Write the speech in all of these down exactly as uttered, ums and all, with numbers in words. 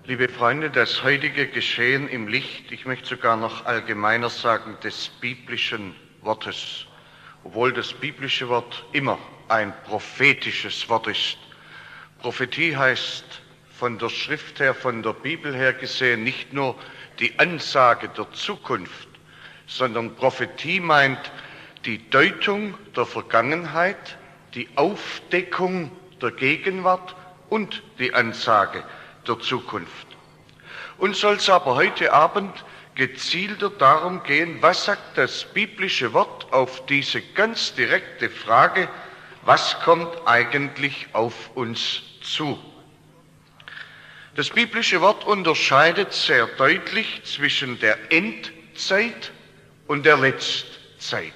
Liebe Freunde, das heutige Geschehen im Licht, ich möchte sogar noch allgemeiner sagen, des biblischen Wortes, obwohl das biblische Wort immer ein prophetisches Wort ist. Prophetie heißt von der Schrift her, von der Bibel her gesehen, nicht nur die Ansage der Zukunft, sondern Prophetie meint die Deutung der Vergangenheit, die Aufdeckung der Gegenwart und die Ansage der Zukunft. Uns soll es aber heute Abend gezielter darum gehen, was sagt das biblische Wort auf diese ganz direkte Frage, was kommt eigentlich auf uns zu? Das biblische Wort unterscheidet sehr deutlich zwischen der Endzeit und der Letztzeit.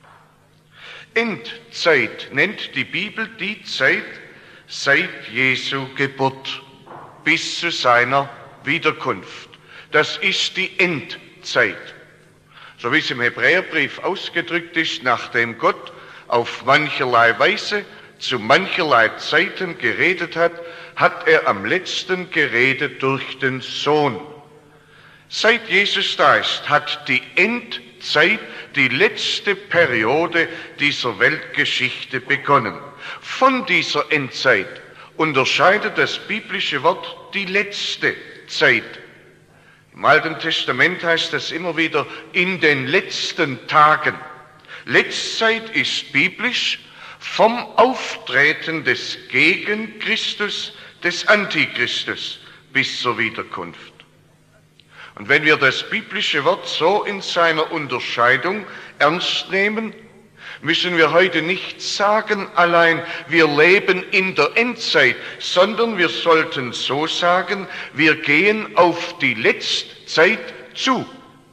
Endzeit nennt die Bibel die Zeit seit Jesu Geburt bis zu seiner Wiederkunft. Das ist die Endzeit. So wie es im Hebräerbrief ausgedrückt ist, nachdem Gott auf mancherlei Weise zu mancherlei Zeiten geredet hat, hat er am letzten geredet durch den Sohn. Seit Jesus da ist, hat die Endzeit, die letzte Periode dieser Weltgeschichte begonnen. Von dieser Endzeit unterscheidet das biblische Wort die letzte Zeit. Im Alten Testament heißt das immer wieder in den letzten Tagen. Letztzeit ist biblisch vom Auftreten des Gegenchristus, des Antichristus bis zur Wiederkunft. Und wenn wir das biblische Wort so in seiner Unterscheidung ernst nehmen, müssen wir heute nicht sagen allein, wir leben in der Endzeit, sondern wir sollten so sagen, wir gehen auf die Letztzeit zu.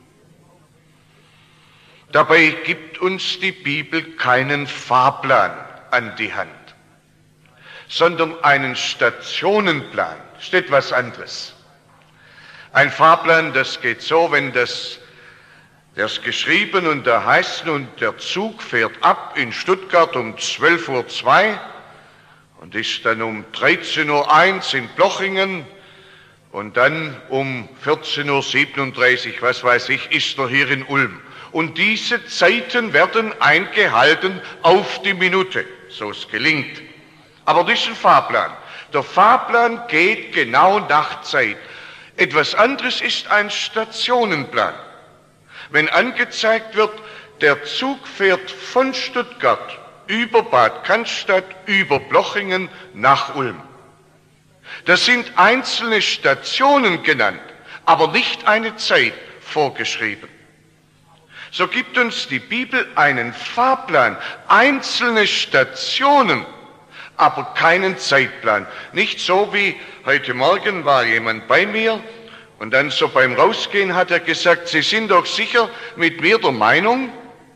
Dabei gibt uns die Bibel keinen Fahrplan an die Hand, sondern einen Stationenplan. Das ist etwas anderes. Ein Fahrplan, das geht so, wenn das, das geschrieben und da heißt nun, der Zug fährt ab in Stuttgart um zwölf Uhr zwei und ist dann um dreizehn Uhr eins in Blochingen und dann um vierzehn Uhr siebenunddreißig, was weiß ich, ist er hier in Ulm. Und diese Zeiten werden eingehalten auf die Minute, so es gelingt. Aber das ist ein Fahrplan. Der Fahrplan geht genau nach Zeit. Etwas anderes ist ein Stationenplan. Wenn angezeigt wird, der Zug fährt von Stuttgart über Bad Cannstatt, über Blochingen nach Ulm. Das sind einzelne Stationen genannt, aber nicht eine Zeit vorgeschrieben. So gibt uns die Bibel einen Fahrplan, einzelne Stationen, aber keinen Zeitplan. Nicht so wie heute Morgen war jemand bei mir und dann so beim Rausgehen hat er gesagt, Sie sind doch sicher mit mir der Meinung,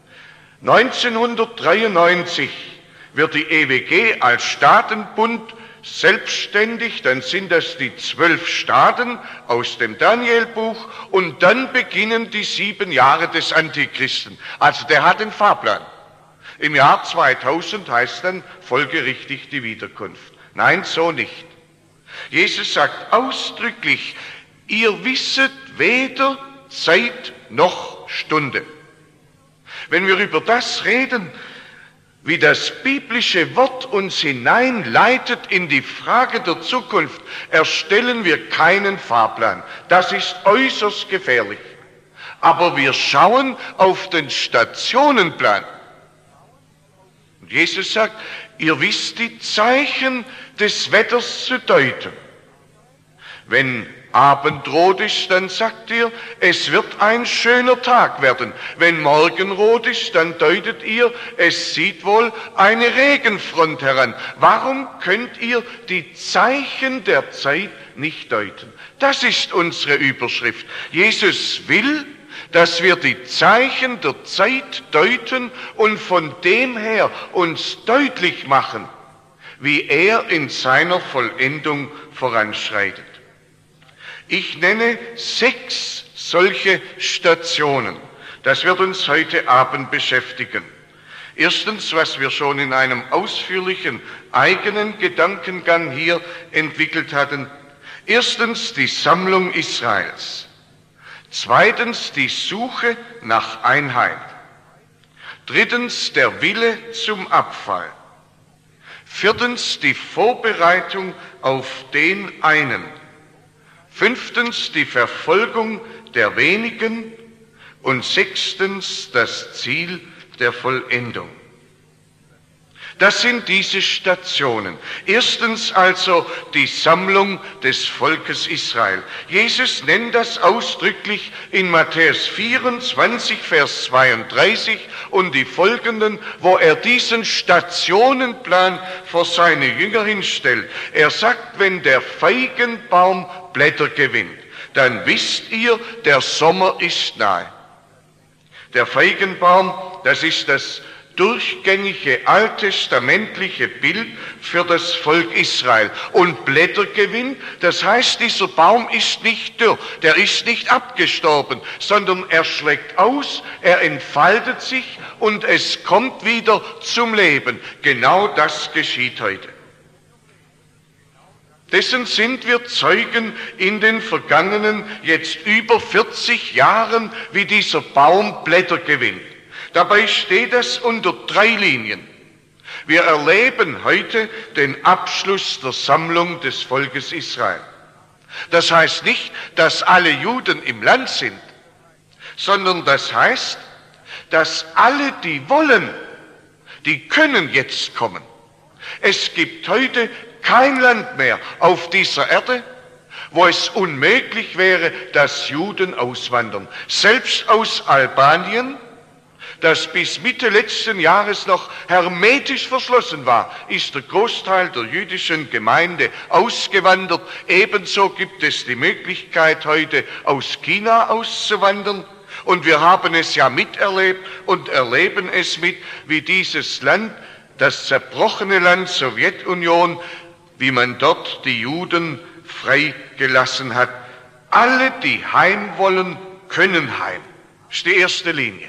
neunzehnhundertdreiundneunzig wird die E W G als Staatenbund selbstständig, dann sind das die zwölf Staaten aus dem Danielbuch und dann beginnen die sieben Jahre des Antichristen. Also der hat den Fahrplan. Im Jahr zweitausend heißt dann folgerichtig die Wiederkunft. Nein, so nicht. Jesus sagt ausdrücklich, ihr wisset weder Zeit noch Stunde. Wenn wir über das reden, wie das biblische Wort uns hineinleitet in die Frage der Zukunft, erstellen wir keinen Fahrplan. Das ist äußerst gefährlich. Aber wir schauen auf den Stationenplan. Und Jesus sagt, ihr wisst die Zeichen des Wetters zu deuten. Wenn Abendrot ist, dann sagt ihr, es wird ein schöner Tag werden. Wenn Morgenrot ist, dann deutet ihr, es zieht wohl eine Regenfront heran. Warum könnt ihr die Zeichen der Zeit nicht deuten? Das ist unsere Überschrift. Jesus will, dass wir die Zeichen der Zeit deuten und von dem her uns deutlich machen, wie er in seiner Vollendung voranschreitet. Ich nenne sechs solche Stationen. Das wird uns heute Abend beschäftigen. Erstens, was wir schon in einem ausführlichen eigenen Gedankengang hier entwickelt hatten, Erstens die Sammlung Israels. Zweitens die Suche nach Einheit. Drittens der Wille zum Abfall. Viertens die Vorbereitung auf den einen. Fünftens die Verfolgung der wenigen. Und sechstens das Ziel der Vollendung. Das sind diese Stationen. Erstens also die Sammlung des Volkes Israel. Jesus nennt das ausdrücklich in Matthäus vierundzwanzig, Vers zweiunddreißig und die folgenden, wo er diesen Stationenplan vor seine Jünger hinstellt. Er sagt, wenn der Feigenbaum Blätter gewinnt, dann wisst ihr, der Sommer ist nahe. Der Feigenbaum, das ist das durchgängige alttestamentliche Bild für das Volk Israel. Und Blättergewinn, das heißt, dieser Baum ist nicht dürr, der ist nicht abgestorben, sondern er schlägt aus, er entfaltet sich und es kommt wieder zum Leben. Genau das geschieht heute. Dessen sind wir Zeugen in den vergangenen, jetzt über vierzig Jahren, wie dieser Baum Blätter gewinnt. Dabei steht es unter drei Linien. Wir erleben heute den Abschluss der Sammlung des Volkes Israel. Das heißt nicht, dass alle Juden im Land sind, sondern das heißt, dass alle, die wollen, die können jetzt kommen. Es gibt heute kein Land mehr auf dieser Erde, wo es unmöglich wäre, dass Juden auswandern. Selbst aus Albanien, das bis Mitte letzten Jahres noch hermetisch verschlossen war, ist der Großteil der jüdischen Gemeinde ausgewandert. Ebenso gibt es die Möglichkeit, heute aus China auszuwandern. Und wir haben es ja miterlebt und erleben es mit, wie dieses Land, das zerbrochene Land Sowjetunion, wie man dort die Juden freigelassen hat. Alle, die heim wollen, können heim. Das ist die erste Linie.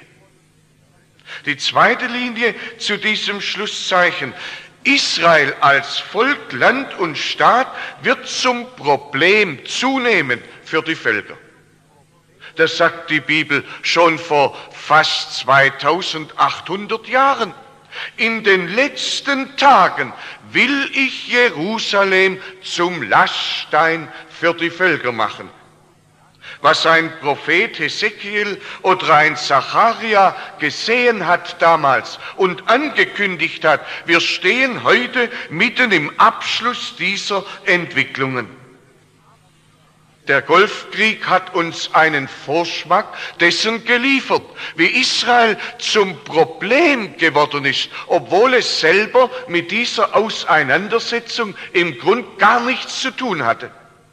Die zweite Linie zu diesem Schlusszeichen. Israel als Volk, Land und Staat wird zum Problem zunehmend für die Völker. Das sagt die Bibel schon vor fast zweitausendachthundert Jahren. In den letzten Tagen will ich Jerusalem zum Laststein für die Völker machen. Was ein Prophet Hesekiel oder ein Zacharia gesehen hat damals und angekündigt hat, wir stehen heute mitten im Abschluss dieser Entwicklungen. Der Golfkrieg hat uns einen Vorschmack dessen geliefert, wie Israel zum Problem geworden ist, obwohl es selber mit dieser Auseinandersetzung im Grund gar nichts zu tun hatte.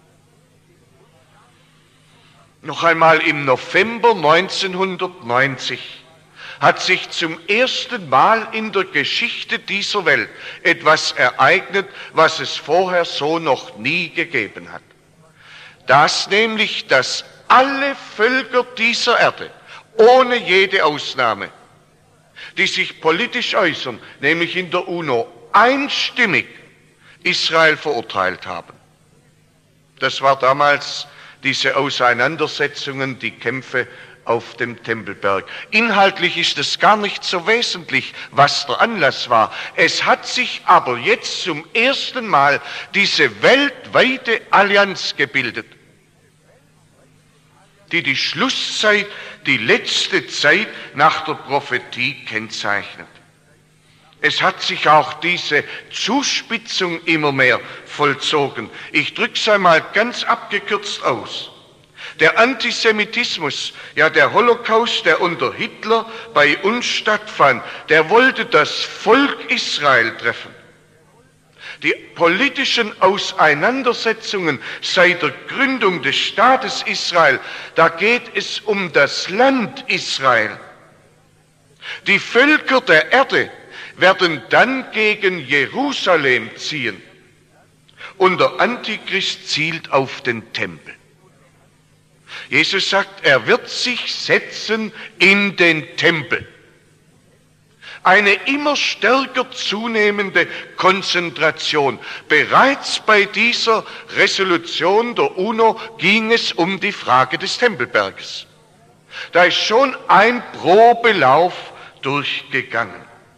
Noch einmal im November neunzehnhundertneunzig hat sich zum ersten Mal in der Geschichte dieser Welt etwas ereignet, was es vorher so noch nie gegeben hat. Das nämlich, dass alle Völker dieser Erde, ohne jede Ausnahme, die sich politisch äußern, nämlich in der UNO, einstimmig Israel verurteilt haben. Das war damals diese Auseinandersetzungen, die Kämpfe auf dem Tempelberg. Inhaltlich ist es gar nicht so wesentlich, was der Anlass war. Es hat sich aber jetzt zum ersten Mal diese weltweite Allianz gebildet, die die Schlusszeit, die letzte Zeit nach der Prophetie kennzeichnet. Es hat sich auch diese Zuspitzung immer mehr vollzogen. Ich drücke es einmal ganz abgekürzt aus. Der Antisemitismus, ja der Holocaust, der unter Hitler bei uns stattfand, der wollte das Volk Israel treffen. Die politischen Auseinandersetzungen seit der Gründung des Staates Israel, da geht es um das Land Israel. Die Völker der Erde werden dann gegen Jerusalem ziehen und der Antichrist zielt auf den Tempel. Jesus sagt, er wird sich setzen in den Tempel. Eine immer stärker zunehmende Konzentration. Bereits bei dieser Resolution der UNO ging es um die Frage des Tempelberges. Da ist schon ein Probelauf durchgegangen.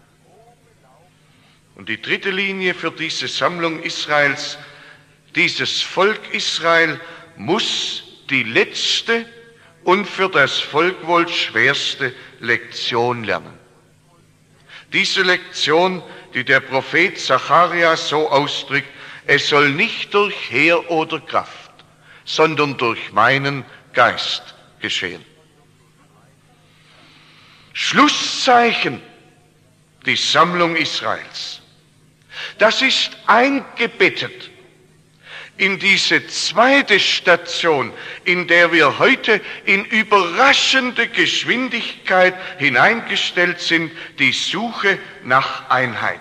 Und die dritte Linie für diese Sammlung Israels: Dieses Volk Israel muss die letzte und für das Volk wohl schwerste Lektion lernen. Diese Lektion, die der Prophet Zacharias so ausdrückt: Es soll nicht durch Heer oder Kraft, sondern durch meinen Geist geschehen. Schlusszeichen, die Sammlung Israels. Das ist eingebettet in diese zweite Station, in der wir heute in überraschende Geschwindigkeit hineingestellt sind, die Suche nach Einheit.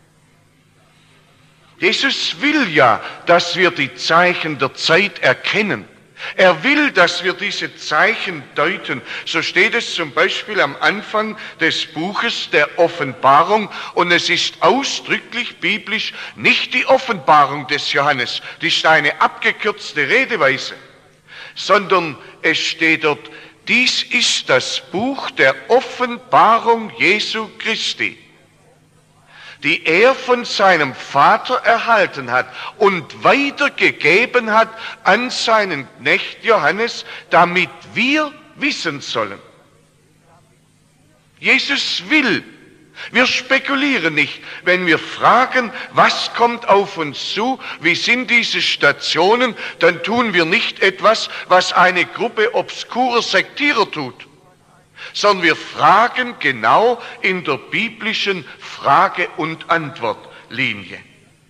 Jesus will ja, dass wir die Zeichen der Zeit erkennen. Er will, dass wir diese Zeichen deuten. So steht es zum Beispiel am Anfang des Buches der Offenbarung, und es ist ausdrücklich biblisch nicht die Offenbarung des Johannes, die ist eine abgekürzte Redeweise, sondern es steht dort: Dies ist das Buch der Offenbarung Jesu Christi, die er von seinem Vater erhalten hat und weitergegeben hat an seinen Knecht Johannes, damit wir wissen sollen. Jesus will. Wir spekulieren nicht, wenn wir fragen, was kommt auf uns zu, wie sind diese Stationen, dann tun wir nicht etwas, was eine Gruppe obskurer Sektierer tut, sondern wir fragen genau in der biblischen Frage- und Antwortlinie.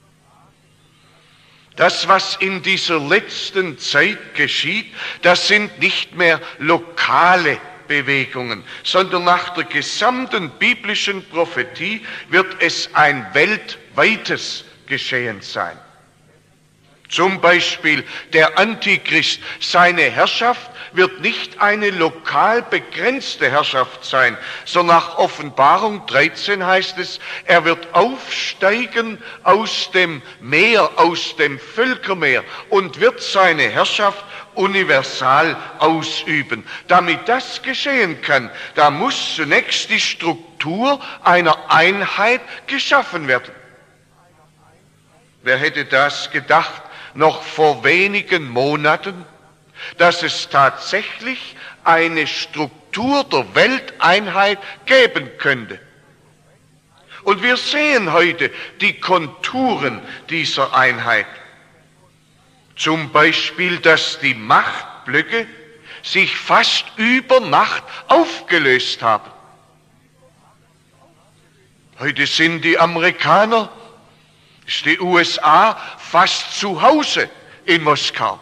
Das, was in dieser letzten Zeit geschieht, das sind nicht mehr lokale Bewegungen, sondern nach der gesamten biblischen Prophetie wird es ein weltweites Geschehen sein. Zum Beispiel der Antichrist, seine Herrschaft wird nicht eine lokal begrenzte Herrschaft sein, sondern nach Offenbarung dreizehn heißt es, er wird aufsteigen aus dem Meer, aus dem Völkermeer, und wird seine Herrschaft universal ausüben. Damit das geschehen kann, da muss zunächst die Struktur einer Einheit geschaffen werden. Wer hätte das gedacht noch vor wenigen Monaten, dass es tatsächlich eine Struktur der Welteinheit geben könnte? Und wir sehen heute die Konturen dieser Einheit. Zum Beispiel, dass die Machtblöcke sich fast über Nacht aufgelöst haben. Heute sind die Amerikaner, ist die U S A fast zu Hause in Moskau.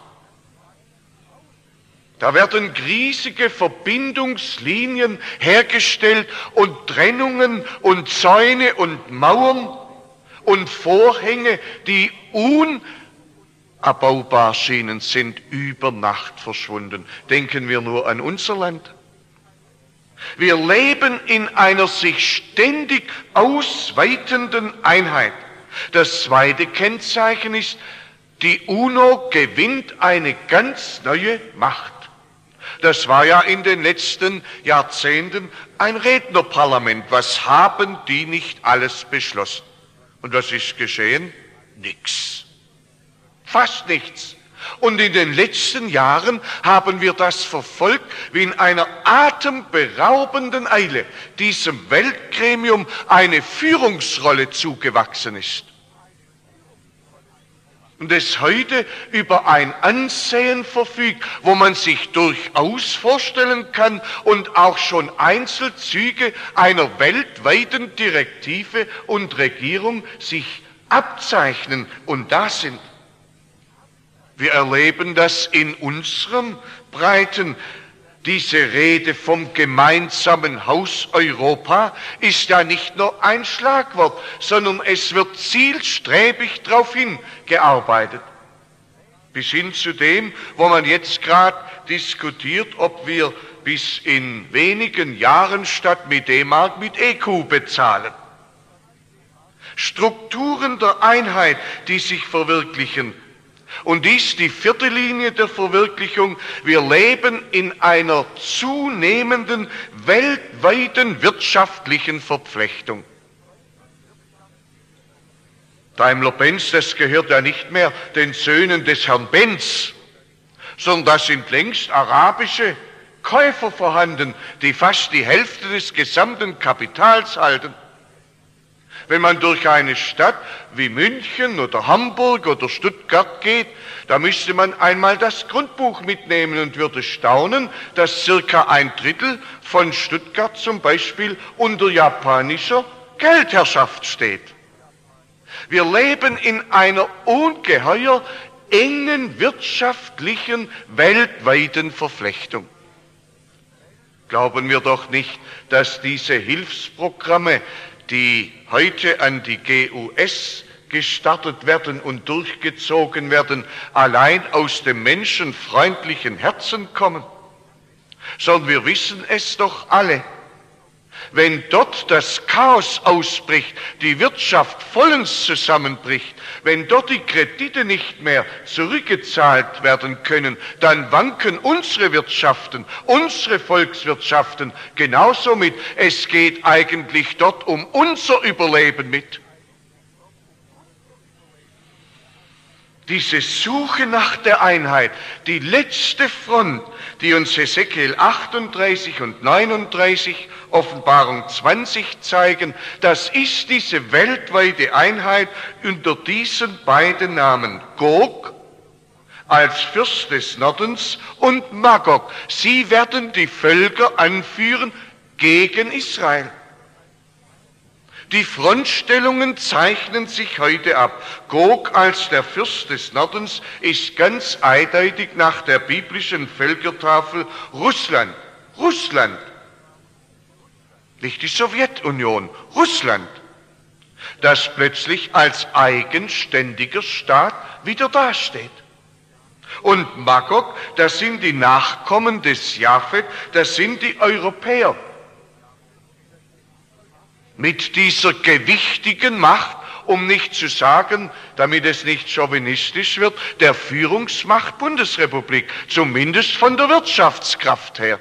Da werden riesige Verbindungslinien hergestellt und Trennungen und Zäune und Mauern und Vorhänge, die unabbaubar schienen, sind über Nacht verschwunden. Denken wir nur an unser Land. Wir leben in einer sich ständig ausweitenden Einheit. Das zweite Kennzeichen ist, die UNO gewinnt eine ganz neue Macht. Das war ja in den letzten Jahrzehnten ein Rednerparlament. Was haben die nicht alles beschlossen? Und was ist geschehen? Nichts. Fast nichts. Und in den letzten Jahren haben wir das verfolgt, wie in einer atemberaubenden Eile diesem Weltgremium eine Führungsrolle zugewachsen ist. Und es heute über ein Ansehen verfügt, wo man sich durchaus vorstellen kann und auch schon Einzelzüge einer weltweiten Direktive und Regierung sich abzeichnen und da sind. Wir erleben das in unserem Breiten. Diese Rede vom gemeinsamen Haus Europa ist ja nicht nur ein Schlagwort, sondern es wird zielstrebig darauf hingearbeitet. Bis hin zu dem, wo man jetzt gerade diskutiert, ob wir bis in wenigen Jahren statt mit D-Mark mit E Q bezahlen. Strukturen der Einheit, die sich verwirklichen. Und dies die vierte Linie der Verwirklichung. Wir leben in einer zunehmenden weltweiten wirtschaftlichen Verflechtung. Daimler-Benz, das gehört ja nicht mehr den Söhnen des Herrn Benz, sondern da sind längst arabische Käufer vorhanden, die fast die Hälfte des gesamten Kapitals halten. Wenn man durch eine Stadt wie München oder Hamburg oder Stuttgart geht, da müsste man einmal das Grundbuch mitnehmen und würde staunen, dass circa ein Drittel von Stuttgart zum Beispiel unter japanischer Geldherrschaft steht. Wir leben in einer ungeheuer engen wirtschaftlichen, weltweiten Verflechtung. Glauben wir doch nicht, dass diese Hilfsprogramme, die heute an die G U S gestartet werden und durchgezogen werden, allein aus dem menschenfreundlichen Herzen kommen, sondern wir wissen es doch alle. Wenn dort das Chaos ausbricht, die Wirtschaft vollends zusammenbricht, wenn dort die Kredite nicht mehr zurückgezahlt werden können, dann wanken unsere Wirtschaften, unsere Volkswirtschaften genauso mit. Es geht eigentlich dort um unser Überleben mit. Diese Suche nach der Einheit, die letzte Front, die uns Hesekiel achtunddreißig und neununddreißig, Offenbarung zwanzig zeigen, das ist diese weltweite Einheit unter diesen beiden Namen. Gog als Fürst des Nordens und Magog. Sie werden die Völker anführen gegen Israel. Die Frontstellungen zeichnen sich heute ab. Gog als der Fürst des Nordens ist ganz eindeutig nach der biblischen Völkertafel Russland. Russland. Nicht die Sowjetunion, Russland, das plötzlich als eigenständiger Staat wieder dasteht. Und Magog, das sind die Nachkommen des Japhet, das sind die Europäer. Mit dieser gewichtigen Macht, um nicht zu sagen, damit es nicht chauvinistisch wird, der Führungsmacht Bundesrepublik, zumindest von der Wirtschaftskraft her.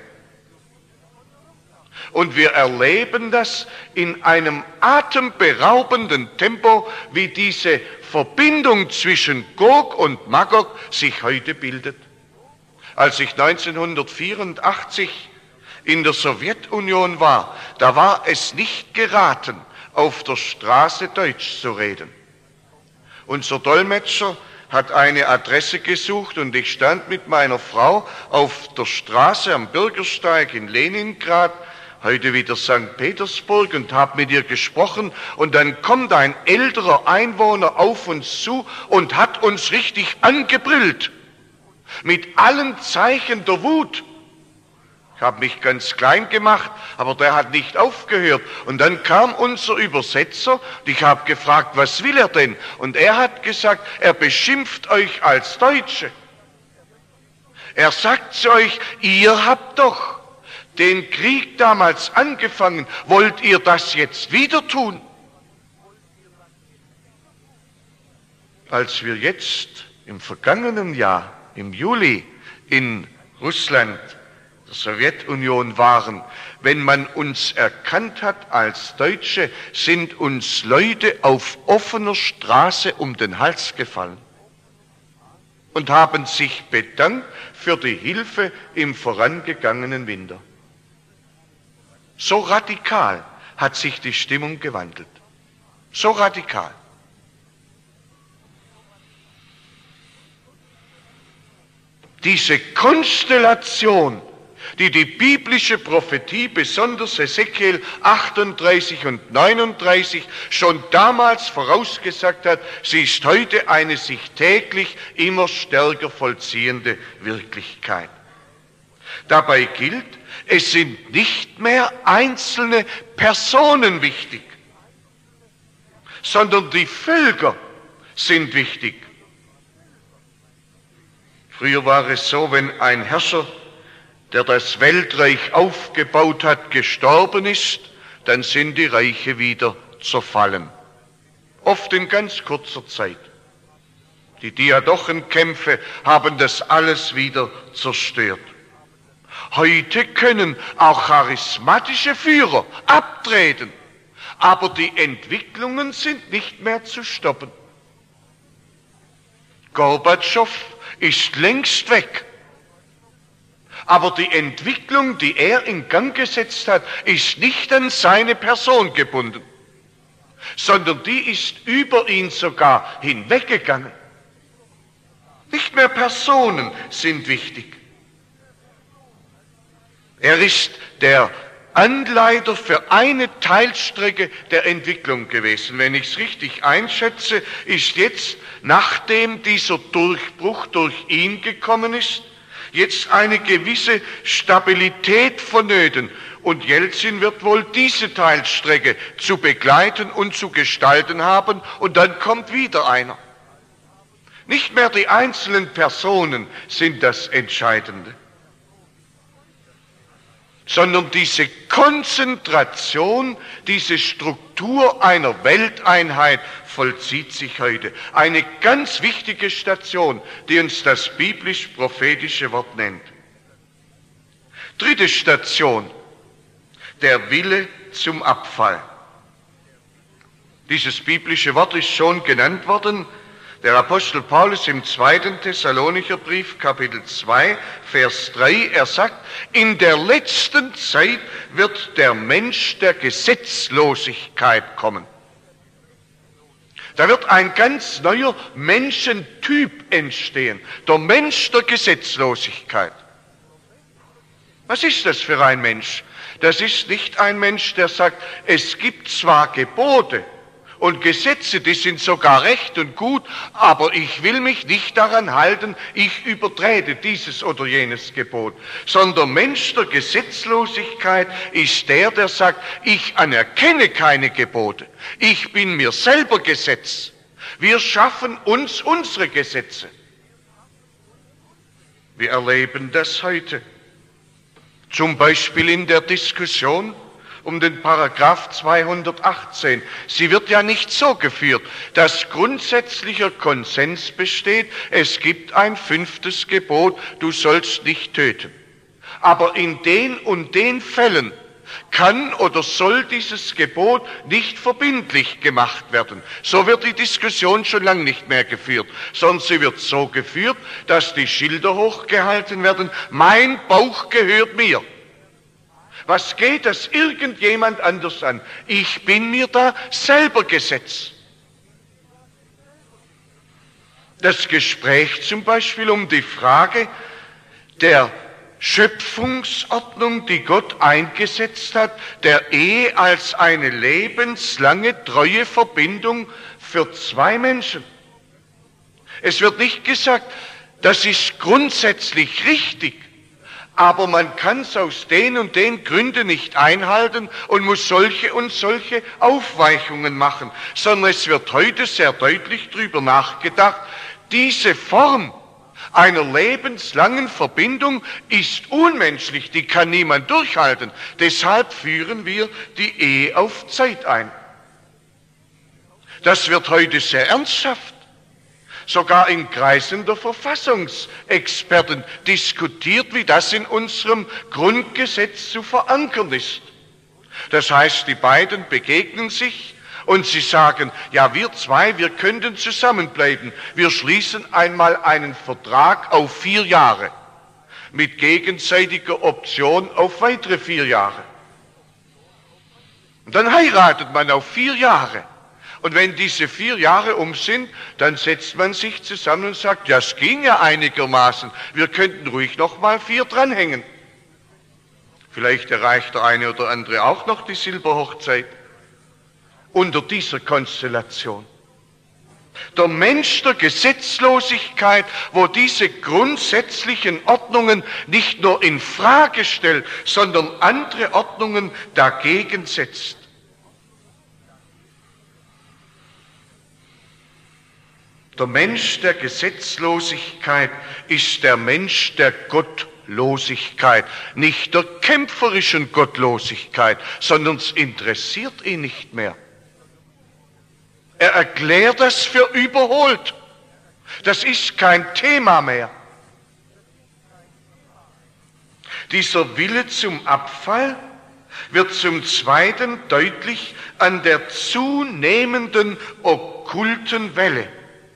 Und wir erleben das in einem atemberaubenden Tempo, wie diese Verbindung zwischen Gog und Magog sich heute bildet. Als ich neunzehnhundertvierundachtzig in der Sowjetunion war, da war es nicht geraten, auf der Straße Deutsch zu reden. Unser Dolmetscher hat eine Adresse gesucht und ich stand mit meiner Frau auf der Straße am Bürgersteig in Leningrad, heute wieder Sankt Petersburg, und habe mit ihr gesprochen, und dann kommt ein älterer Einwohner auf uns zu und hat uns richtig angebrüllt, mit allen Zeichen der Wut. Ich habe mich ganz klein gemacht, aber der hat nicht aufgehört. Und dann kam unser Übersetzer und ich habe gefragt, was will er denn? Und er hat gesagt, er beschimpft euch als Deutsche. Er sagt zu euch, ihr habt doch den Krieg damals angefangen, wollt ihr das jetzt wieder tun? Als wir jetzt im vergangenen Jahr, im Juli, in Russland, der Sowjetunion waren, wenn man uns erkannt hat als Deutsche, sind uns Leute auf offener Straße um den Hals gefallen und haben sich bedankt für die Hilfe im vorangegangenen Winter. So radikal hat sich die Stimmung gewandelt. So radikal. Diese Konstellation, die die biblische Prophetie, besonders Hesekiel achtunddreißig und neununddreißig, schon damals vorausgesagt hat, sie ist heute eine sich täglich immer stärker vollziehende Wirklichkeit. Dabei gilt, es sind nicht mehr einzelne Personen wichtig, sondern die Völker sind wichtig. Früher war es so, wenn ein Herrscher der das Weltreich aufgebaut hat, gestorben ist, dann sind die Reiche wieder zerfallen. Oft in ganz kurzer Zeit. Die Diadochenkämpfe haben das alles wieder zerstört. Heute können auch charismatische Führer abtreten, aber die Entwicklungen sind nicht mehr zu stoppen. Gorbatschow ist längst weg, aber die Entwicklung, die er in Gang gesetzt hat, ist nicht an seine Person gebunden, sondern die ist über ihn sogar hinweggegangen. Nicht mehr Personen sind wichtig. Er ist der Anleiter für eine Teilstrecke der Entwicklung gewesen. Wenn ich es richtig einschätze, ist jetzt, nachdem dieser Durchbruch durch ihn gekommen ist, jetzt eine gewisse Stabilität vonnöten. Und Jelzin wird wohl diese Teilstrecke zu begleiten und zu gestalten haben, und dann kommt wieder einer. Nicht mehr die einzelnen Personen sind das Entscheidende, sondern diese Konzentration, diese Struktur einer Welteinheit vollzieht sich heute. Eine ganz wichtige Station, die uns das biblisch-prophetische Wort nennt. Dritte Station, der Wille zum Abfall. Dieses biblische Wort ist schon genannt worden. Der Apostel Paulus im zweiten Thessalonicher Brief, Kapitel zwei, Vers drei, er sagt, in der letzten Zeit wird der Mensch der Gesetzlosigkeit kommen. Da wird ein ganz neuer Menschentyp entstehen, der Mensch der Gesetzlosigkeit. Was ist das für ein Mensch? Das ist nicht ein Mensch, der sagt, es gibt zwar Gebote und Gesetze, die sind sogar recht und gut, aber ich will mich nicht daran halten, ich übertrete dieses oder jenes Gebot. Sondern Mensch der Gesetzlosigkeit ist der, der sagt, ich anerkenne keine Gebote, ich bin mir selber Gesetz. Wir schaffen uns unsere Gesetze. Wir erleben das heute. Zum Beispiel in der Diskussion um den Paragraph zweihundertachtzehn. Sie wird ja nicht so geführt, dass grundsätzlicher Konsens besteht, es gibt ein fünftes Gebot, du sollst nicht töten. Aber in den und den Fällen kann oder soll dieses Gebot nicht verbindlich gemacht werden. So wird die Diskussion schon lange nicht mehr geführt, sondern sie wird so geführt, dass die Schilder hochgehalten werden, mein Bauch gehört mir. Was geht das irgendjemand anders an? Ich bin mir da selber Gesetz. Das Gespräch zum Beispiel um die Frage der Schöpfungsordnung, die Gott eingesetzt hat, der Ehe als eine lebenslange, treue Verbindung für zwei Menschen. Es wird nicht gesagt, das ist grundsätzlich richtig, aber man kann es aus den und den Gründen nicht einhalten und muss solche und solche Aufweichungen machen, sondern es wird heute sehr deutlich darüber nachgedacht, diese Form einer lebenslangen Verbindung ist unmenschlich, die kann niemand durchhalten. Deshalb führen wir die Ehe auf Zeit ein. Das wird heute sehr ernsthaft. Sogar in Kreisen der Verfassungsexperten diskutiert, wie das in unserem Grundgesetz zu verankern ist. Das heißt, die beiden begegnen sich und sie sagen, ja, wir zwei, wir könnten zusammenbleiben. Wir schließen einmal einen Vertrag auf vier Jahre mit gegenseitiger Option auf weitere vier Jahre. Und dann heiratet man auf vier Jahre. Und wenn diese vier Jahre um sind, dann setzt man sich zusammen und sagt, ja, es ging ja einigermaßen, wir könnten ruhig noch mal vier dranhängen. Vielleicht erreicht der eine oder andere auch noch die Silberhochzeit unter dieser Konstellation. Der Mensch der Gesetzlosigkeit, wo diese grundsätzlichen Ordnungen nicht nur in Frage stellt, sondern andere Ordnungen dagegen setzt. Der Mensch der Gesetzlosigkeit ist der Mensch der Gott Gottlosigkeit, nicht der kämpferischen Gottlosigkeit, sondern es interessiert ihn nicht mehr. Er erklärt das für überholt. Das ist kein Thema mehr. Dieser Wille zum Abfall wird zum Zweiten deutlich an der zunehmenden okkulten Welle.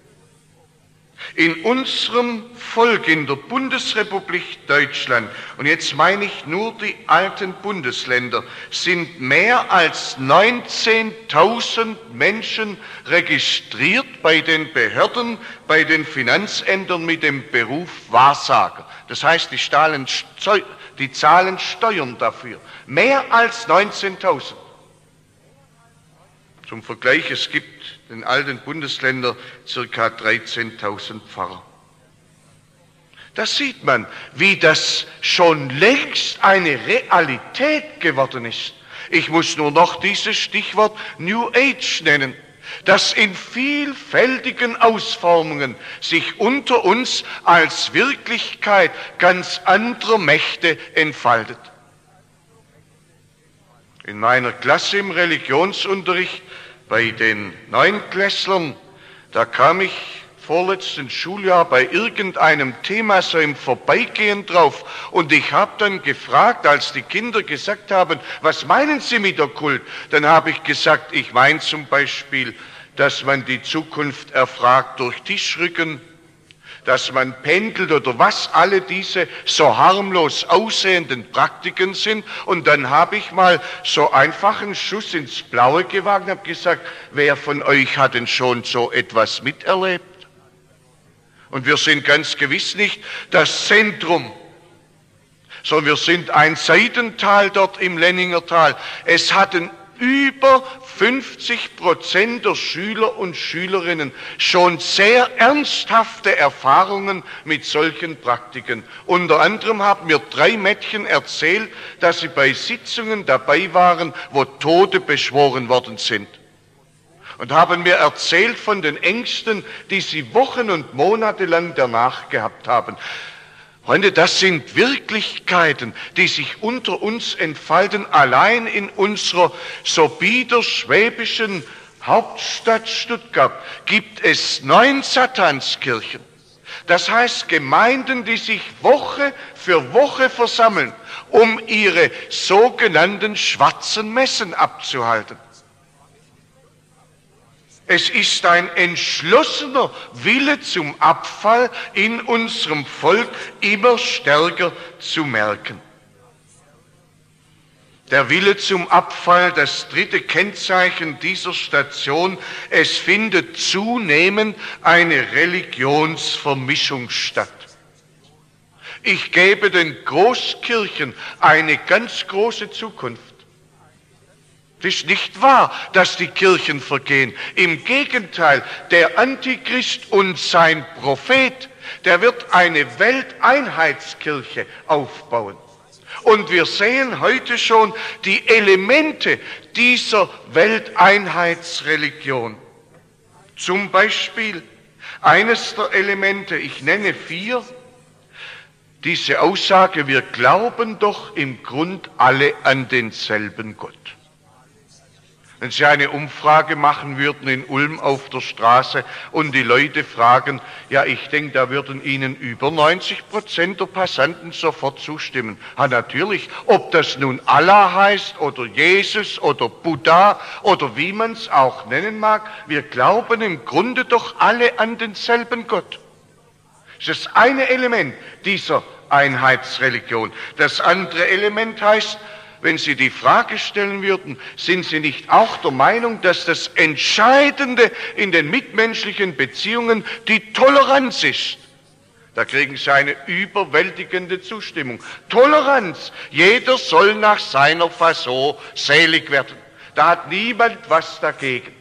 In unserem Volk, in der Bundesrepublik Deutschland, und jetzt meine ich nur die alten Bundesländer, sind mehr als neunzehntausend Menschen registriert bei den Behörden, bei den Finanzämtern mit dem Beruf Wahrsager. Das heißt, die zahlen, die zahlen Steuern dafür. Mehr als neunzehntausend. Zum Vergleich, es gibt in den alten Bundesländern circa dreizehntausend Pfarrer. Da sieht man, wie das schon längst eine Realität geworden ist. Ich muss nur noch dieses Stichwort New Age nennen, das in vielfältigen Ausformungen sich unter uns als Wirklichkeit ganz anderer Mächte entfaltet. In meiner Klasse im Religionsunterricht bei den Neunklässlern, da kam ich vorletzten Schuljahr bei irgendeinem Thema so im Vorbeigehen drauf und ich habe dann gefragt, als die Kinder gesagt haben, was meinen Sie mit Okkult? Dann habe ich gesagt, ich meine zum Beispiel, dass man die Zukunft erfragt durch Tischrücken, dass man pendelt oder was alle diese so harmlos aussehenden Praktiken sind. Und dann habe ich mal so einfach einen Schuss ins Blaue gewagt und habe gesagt, wer von euch hat denn schon so etwas miterlebt? Und wir sind ganz gewiss nicht das Zentrum, sondern wir sind ein Seitental dort im Lenningertal. Es hatten über fünfzig Prozent der Schüler und Schülerinnen schon sehr ernsthafte Erfahrungen mit solchen Praktiken. Unter anderem haben mir drei Mädchen erzählt, dass sie bei Sitzungen dabei waren, wo Tote beschworen worden sind. Und haben mir erzählt von den Ängsten, die sie Wochen und Monate lang danach gehabt haben. Freunde, das sind Wirklichkeiten, die sich unter uns entfalten, allein in unserer so biederschwäbischen Hauptstadt Stuttgart gibt es neun Satanskirchen. Das heißt Gemeinden, die sich Woche für Woche versammeln, um ihre sogenannten schwarzen Messen abzuhalten. Es ist ein entschlossener Wille zum Abfall in unserem Volk immer stärker zu merken. Der Wille zum Abfall, das dritte Kennzeichen dieser Station, es findet zunehmend eine Religionsvermischung statt. Ich gebe den Großkirchen eine ganz große Zukunft. Es ist nicht wahr, dass die Kirchen vergehen. Im Gegenteil, der Antichrist und sein Prophet, der wird eine Welteinheitskirche aufbauen. Und wir sehen heute schon die Elemente dieser Welteinheitsreligion. Zum Beispiel eines der Elemente, ich nenne vier, diese Aussage, wir glauben doch im Grund alle an denselben Gott. Wenn Sie eine Umfrage machen würden in Ulm auf der Straße und die Leute fragen, ja, ich denke, da würden Ihnen über neunzig Prozent der Passanten sofort zustimmen. Ja, natürlich, ob das nun Allah heißt oder Jesus oder Buddha oder wie man es auch nennen mag, wir glauben im Grunde doch alle an denselben Gott. Das ist das eine Element dieser Einheitsreligion. Das andere Element heißt, wenn Sie die Frage stellen würden, sind Sie nicht auch der Meinung, dass das Entscheidende in den mitmenschlichen Beziehungen die Toleranz ist? Da kriegen Sie eine überwältigende Zustimmung. Toleranz. Jeder soll nach seiner Fasson selig werden. Da hat niemand was dagegen.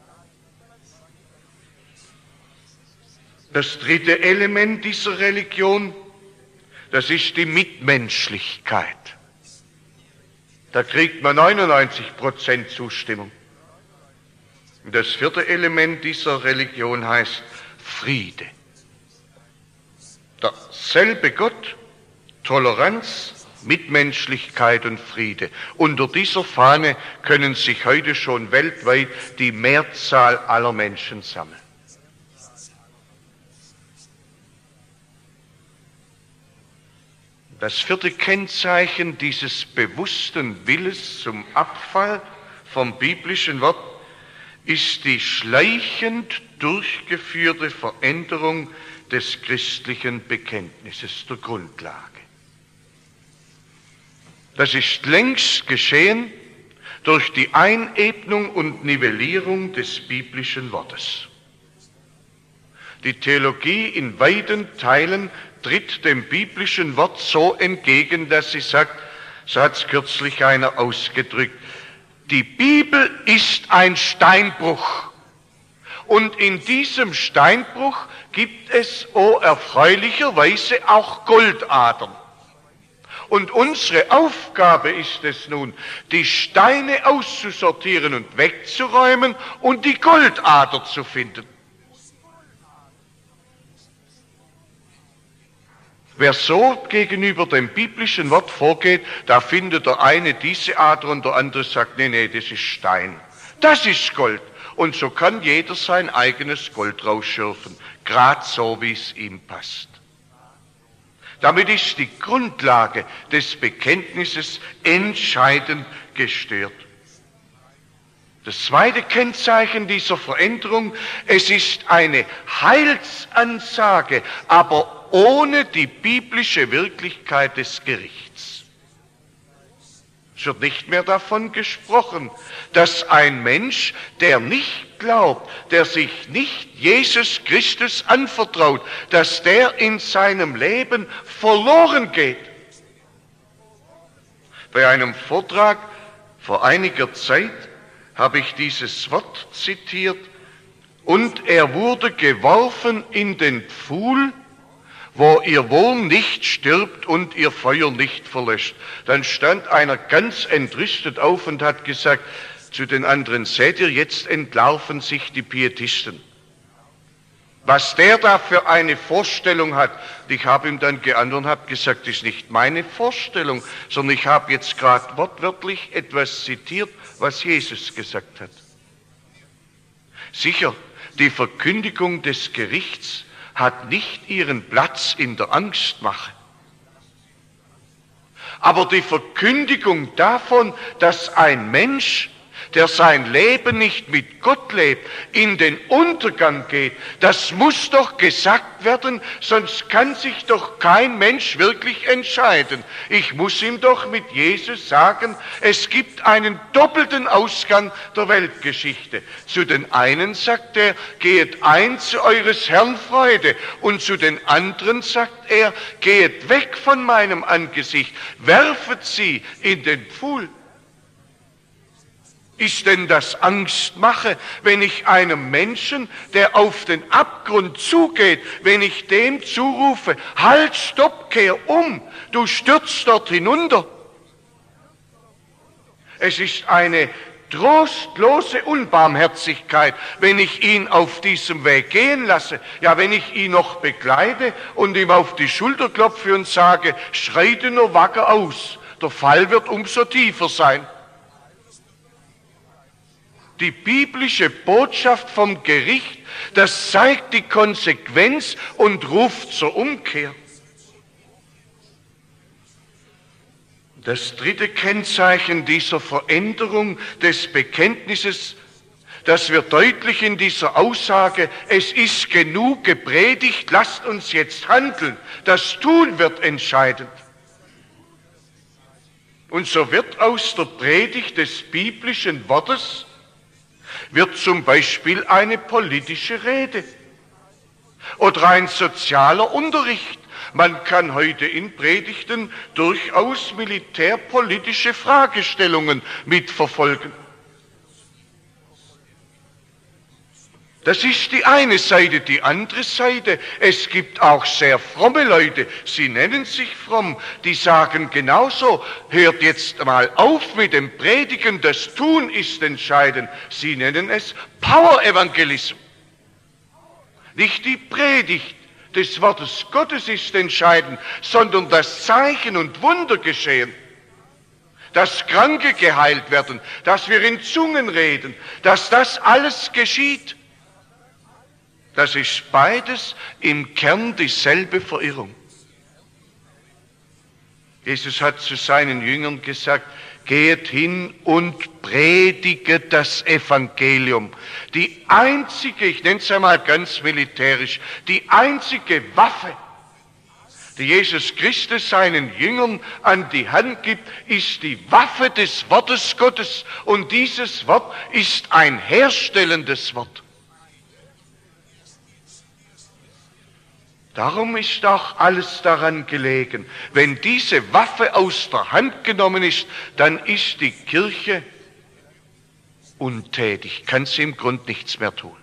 Das dritte Element dieser Religion, das ist die Mitmenschlichkeit. Da kriegt man neunundneunzig Prozent Zustimmung. Und das vierte Element dieser Religion heißt Friede. Derselbe Gott, Toleranz, Mitmenschlichkeit und Friede. Unter dieser Fahne können sich heute schon weltweit die Mehrzahl aller Menschen sammeln. Das vierte Kennzeichen dieses bewussten Willens zum Abfall vom biblischen Wort ist die schleichend durchgeführte Veränderung des christlichen Bekenntnisses, der Grundlage. Das ist längst geschehen durch die Einebnung und Nivellierung des biblischen Wortes. Die Theologie in weiten Teilen tritt dem biblischen Wort so entgegen, dass sie sagt, so hat es kürzlich einer ausgedrückt, die Bibel ist ein Steinbruch. Und in diesem Steinbruch gibt es, oh erfreulicherweise, auch Goldadern. Und unsere Aufgabe ist es nun, die Steine auszusortieren und wegzuräumen und die Goldader zu finden. Wer so gegenüber dem biblischen Wort vorgeht, da findet der eine diese Ader und der andere sagt, nee, nee, das ist Stein. Das ist Gold. Und so kann jeder sein eigenes Gold rausschürfen, gerade so, wie es ihm passt. Damit ist die Grundlage des Bekenntnisses entscheidend gestört. Das zweite Kennzeichen dieser Veränderung, es ist eine Heilsansage, aber ohne die biblische Wirklichkeit des Gerichts. Es wird nicht mehr davon gesprochen, dass ein Mensch, der nicht glaubt, der sich nicht Jesus Christus anvertraut, dass der in seinem Leben verloren geht. Bei einem Vortrag vor einiger Zeit habe ich dieses Wort zitiert, und er wurde geworfen in den Pfuhl, wo ihr Wurm nicht stirbt und ihr Feuer nicht verlöscht. Dann stand einer ganz entrüstet auf und hat gesagt zu den anderen, seht ihr, jetzt entlarven sich die Pietisten. Was der da für eine Vorstellung hat, ich habe ihm dann geantwortet und habe gesagt, das ist nicht meine Vorstellung, sondern ich habe jetzt gerade wortwörtlich etwas zitiert, was Jesus gesagt hat. Sicher, die Verkündigung des Gerichts hat nicht ihren Platz in der Angstmache. Aber die Verkündigung davon, dass ein Mensch, der sein Leben nicht mit Gott lebt, in den Untergang geht, das muss doch gesagt werden, sonst kann sich doch kein Mensch wirklich entscheiden. Ich muss ihm doch mit Jesus sagen, es gibt einen doppelten Ausgang der Weltgeschichte. Zu den einen sagt er, gehet ein zu eures Herrn Freude, und zu den anderen sagt er, gehet weg von meinem Angesicht, werfet sie in den Pfuhl. Ist denn das Angstmache, wenn ich einem Menschen, der auf den Abgrund zugeht, wenn ich dem zurufe, halt, stopp, kehr um, du stürzt dort hinunter? Es ist eine trostlose Unbarmherzigkeit, wenn ich ihn auf diesem Weg gehen lasse. Ja, wenn ich ihn noch begleite und ihm auf die Schulter klopfe und sage, schreite nur wacker aus, der Fall wird umso tiefer sein. Die biblische Botschaft vom Gericht, das zeigt die Konsequenz und ruft zur Umkehr. Das dritte Kennzeichen dieser Veränderung des Bekenntnisses, das wird deutlich in dieser Aussage, es ist genug gepredigt, lasst uns jetzt handeln. Das Tun wird entscheidend. Und so wird aus der Predigt des biblischen Wortes wird zum Beispiel eine politische Rede oder ein sozialer Unterricht. Man kann heute in Predigten durchaus militärpolitische Fragestellungen mitverfolgen. Das ist die eine Seite. Die andere Seite, es gibt auch sehr fromme Leute, sie nennen sich fromm, die sagen genauso, hört jetzt mal auf mit dem Predigen, das Tun ist entscheidend. Sie nennen es Power Evangelism. Nicht die Predigt des Wortes Gottes ist entscheidend, sondern dass Zeichen und Wunder geschehen, dass Kranke geheilt werden, dass wir in Zungen reden, dass das alles geschieht. Das ist beides im Kern dieselbe Verirrung. Jesus hat zu seinen Jüngern gesagt, geht hin und prediget das Evangelium. Die einzige, ich nenne es einmal ganz militärisch, die einzige Waffe, die Jesus Christus seinen Jüngern an die Hand gibt, ist die Waffe des Wortes Gottes. Und dieses Wort ist ein herstellendes Wort. Darum ist auch alles daran gelegen. Wenn diese Waffe aus der Hand genommen ist, dann ist die Kirche untätig, kann sie im Grund nichts mehr tun.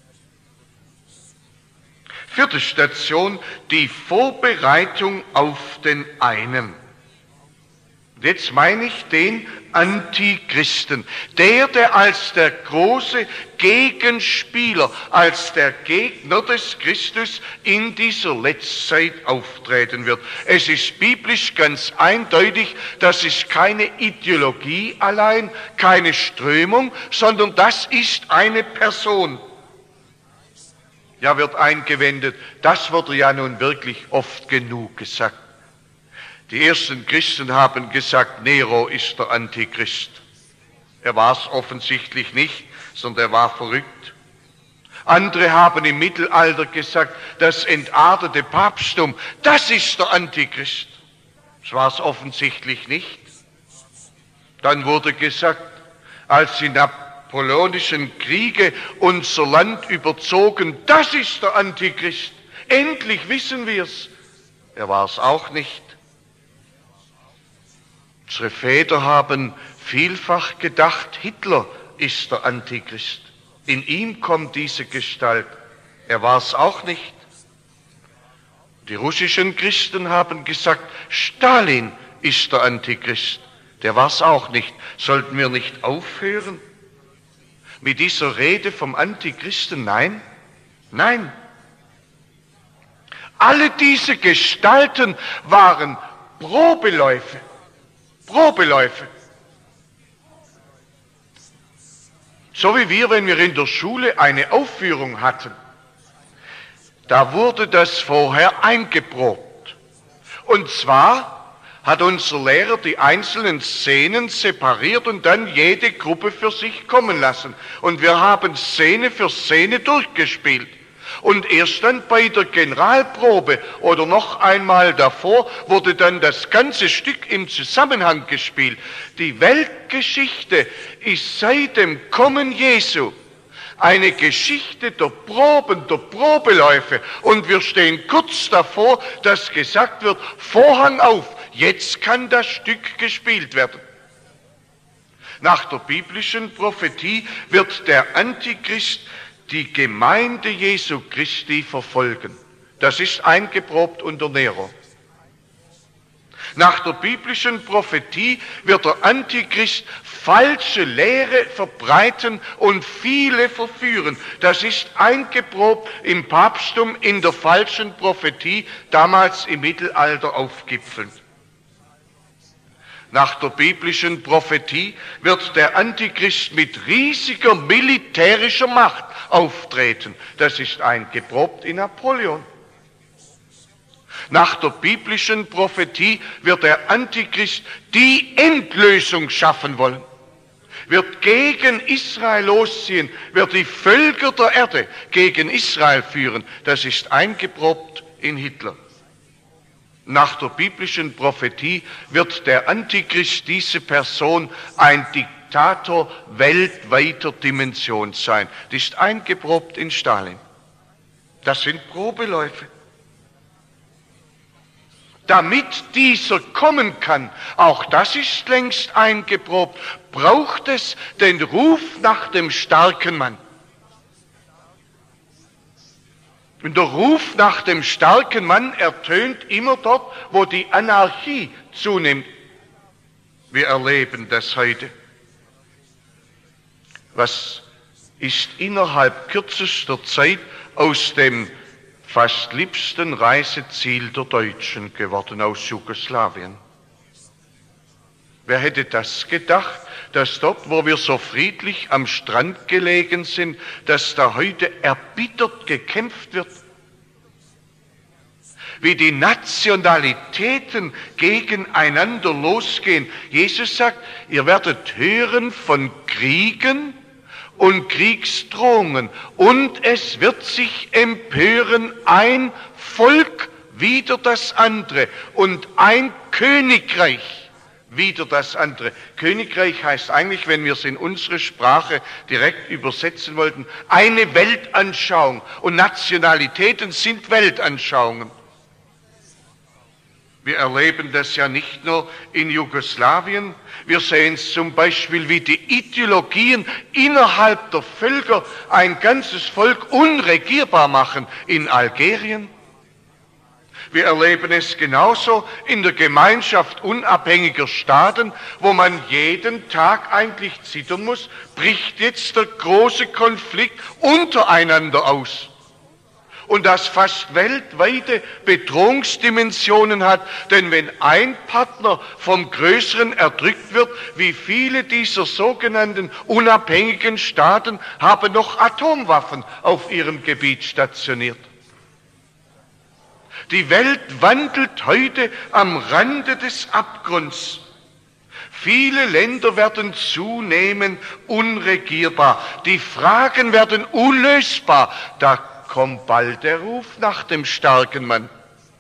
Vierte Station, die Vorbereitung auf den einen. Jetzt meine ich den Antichristen, der, der als der große Gegenspieler, als der Gegner des Christus in dieser Letztzeit auftreten wird. Es ist biblisch ganz eindeutig, das ist keine Ideologie allein, keine Strömung, sondern das ist eine Person. Ja, wird eingewendet, das wurde ja nun wirklich oft genug gesagt. Die ersten Christen haben gesagt, Nero ist der Antichrist. Er war es offensichtlich nicht, sondern er war verrückt. Andere haben im Mittelalter gesagt, das entartete Papsttum, das ist der Antichrist. Das war es offensichtlich nicht. Dann wurde gesagt, als die napoleonischen Kriege unser Land überzogen, das ist der Antichrist. Endlich wissen wir es. Er war es auch nicht. Unsere Väter haben vielfach gedacht, Hitler ist der Antichrist. In ihm kommt diese Gestalt. Er war es auch nicht. Die russischen Christen haben gesagt, Stalin ist der Antichrist. Der war es auch nicht. Sollten wir nicht aufhören mit dieser Rede vom Antichristen? Nein, nein. Alle diese Gestalten waren Probeläufe. Probeläufe. So wie wir, wenn wir in der Schule eine Aufführung hatten, da wurde das vorher eingeprobt. Und zwar hat unser Lehrer die einzelnen Szenen separiert und dann jede Gruppe für sich kommen lassen. Und wir haben Szene für Szene durchgespielt. Und erst dann bei der Generalprobe oder noch einmal davor wurde dann das ganze Stück im Zusammenhang gespielt. Die Weltgeschichte ist seit dem Kommen Jesu eine Geschichte der Proben, der Probeläufe. Und wir stehen kurz davor, dass gesagt wird, Vorhang auf, jetzt kann das Stück gespielt werden. Nach der biblischen Prophetie wird der Antichrist die Gemeinde Jesu Christi verfolgen. Das ist eingeprobt unter Nero. Nach der biblischen Prophetie wird der Antichrist falsche Lehre verbreiten und viele verführen. Das ist eingeprobt im Papsttum in der falschen Prophetie, damals im Mittelalter aufgipfelnd. Nach der biblischen Prophetie wird der Antichrist mit riesiger militärischer Macht auftreten. Das ist eingeprobt in Napoleon. Nach der biblischen Prophetie wird der Antichrist die Endlösung schaffen wollen, wird gegen Israel losziehen, wird die Völker der Erde gegen Israel führen. Das ist eingeprobt in Hitler. Nach der biblischen Prophetie wird der Antichrist, diese Person, ein Diktator weltweiter Dimension sein. Das ist eingeprobt in Stalin. Das sind Probeläufe. Damit dieser kommen kann, auch das ist längst eingeprobt, braucht es den Ruf nach dem starken Mann. Und der Ruf nach dem starken Mann ertönt immer dort, wo die Anarchie zunimmt. Wir erleben das heute. Was ist innerhalb kürzester Zeit aus dem fast liebsten Reiseziel der Deutschen geworden aus Jugoslawien. Wer hätte das gedacht, dass dort, wo wir so friedlich am Strand gelegen sind, dass da heute erbittert gekämpft wird? Wie die Nationalitäten gegeneinander losgehen. Jesus sagt, ihr werdet hören von Kriegen und Kriegsdrohungen, und es wird sich empören ein Volk wider das andere und ein Königreich wider das andere. Königreich heißt eigentlich, wenn wir es in unsere Sprache direkt übersetzen wollten, eine Weltanschauung. Und Nationalitäten sind Weltanschauungen. Wir erleben das ja nicht nur in Jugoslawien, wir sehen es zum Beispiel, wie die Ideologien innerhalb der Völker ein ganzes Volk unregierbar machen in Algerien. Wir erleben es genauso in der Gemeinschaft unabhängiger Staaten, wo man jeden Tag eigentlich zittern muss, bricht jetzt der große Konflikt untereinander aus. Und das fast weltweite Bedrohungsdimensionen hat, denn wenn ein Partner vom Größeren erdrückt wird, wie viele dieser sogenannten unabhängigen Staaten haben noch Atomwaffen auf ihrem Gebiet stationiert. Die Welt wandelt heute am Rande des Abgrunds. Viele Länder werden zunehmend unregierbar. Die Fragen werden unlösbar. Da kommt bald der Ruf nach dem starken Mann.